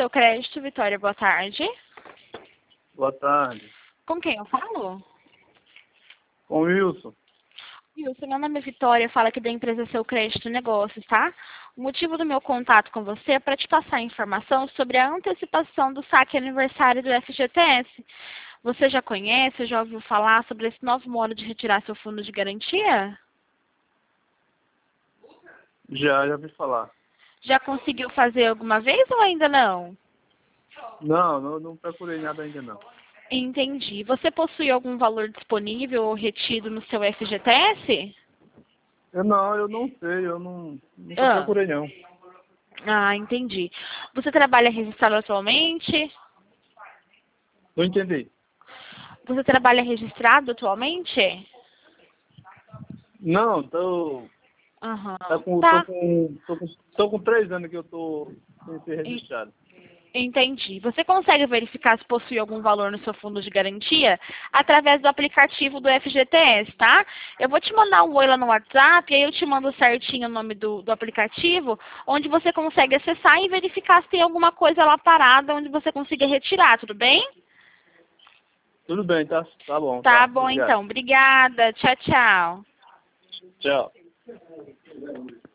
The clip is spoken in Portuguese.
seu crédito, Vitória. Boa tarde. Boa tarde. Com quem eu falo? Com o Wilson. Wilson, meu nome é Vitória, fala aqui da empresa Seu Crédito Negócios, tá? O motivo do meu contato com você é para te passar informação sobre a antecipação do saque aniversário do FGTS. Você já conhece, já ouviu falar sobre esse novo modo de retirar seu fundo de garantia? Já ouvi falar. Já conseguiu fazer alguma vez ou ainda não? Não procurei nada ainda não. Entendi. Você possui algum valor disponível ou retido no seu FGTS? Eu não sei, eu nunca Ah, procurei não. entendi. Você trabalha registrado atualmente? Não entendi. Você trabalha registrado atualmente? Não, Aham. Tá. tô com 3 anos que eu tô sem ser En- registrado. Entendi. Você consegue verificar se possui algum valor no seu fundo de garantia através do aplicativo do FGTS, tá? Eu vou te mandar um oi lá no WhatsApp, e aí eu te mando certinho o nome do aplicativo, onde você consegue acessar e verificar se tem alguma coisa lá parada onde você consiga retirar, tudo bem? Tudo bem, tá bom, Tá tá. bom Obrigado. então. Obrigada. Tchau, tchau. Tchau.